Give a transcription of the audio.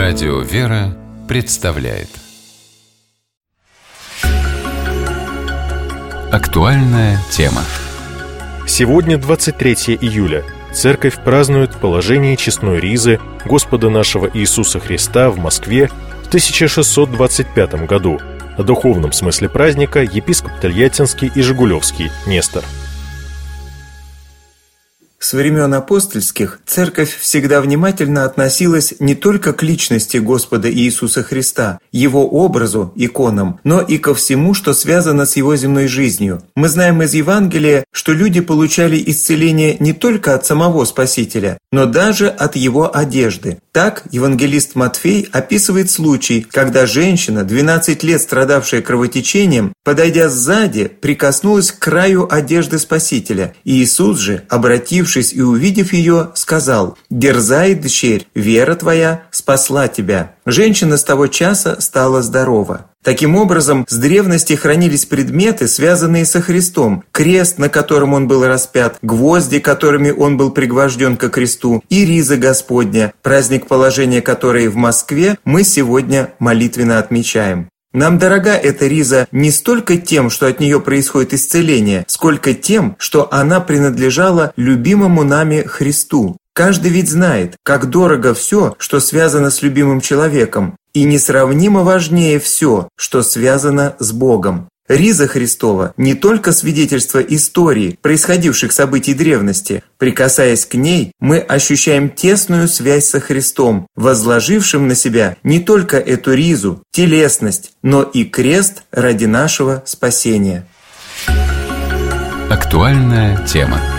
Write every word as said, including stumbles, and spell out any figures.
Радио «Вера» представляет актуальная тема. Сегодня двадцать третье июля. Церковь празднует положение честной ризы Господа нашего Иисуса Христа в Москве в тысяча шестьсот двадцать пятом году. О духовном смысле праздника епископ Тольяттинский и Жигулевский Нестор. С времен апостольских Церковь всегда внимательно относилась не только к личности Господа Иисуса Христа, Его образу, иконам, но и ко всему, что связано с Его земной жизнью. Мы знаем из Евангелия, что люди получали исцеление не только от самого Спасителя, но даже от Его одежды. Так евангелист Матфей описывает случай, когда женщина, двенадцать лет страдавшая кровотечением, подойдя сзади, прикоснулась к краю одежды Спасителя. И Иисус же, обратившись и увидев ее, сказал: «Дерзай, дщерь, вера твоя спасла тебя». Женщина с того часа стала здорова. Таким образом, с древности хранились предметы, связанные со Христом: крест, на котором Он был распят, гвозди, которыми Он был пригвожден ко кресту, и риза Господня, праздник положения которой в Москве мы сегодня молитвенно отмечаем. Нам дорога эта риза не столько тем, что от нее происходит исцеление, сколько тем, что она принадлежала любимому нами Христу. Каждый ведь знает, как дорого все, что связано с любимым человеком, и несравнимо важнее все, что связано с Богом. Риза Христова не только свидетельство истории, происходивших событий древности. Прикасаясь к ней, мы ощущаем тесную связь со Христом, возложившим на себя не только эту ризу, телесность, но и крест ради нашего спасения. Актуальная тема.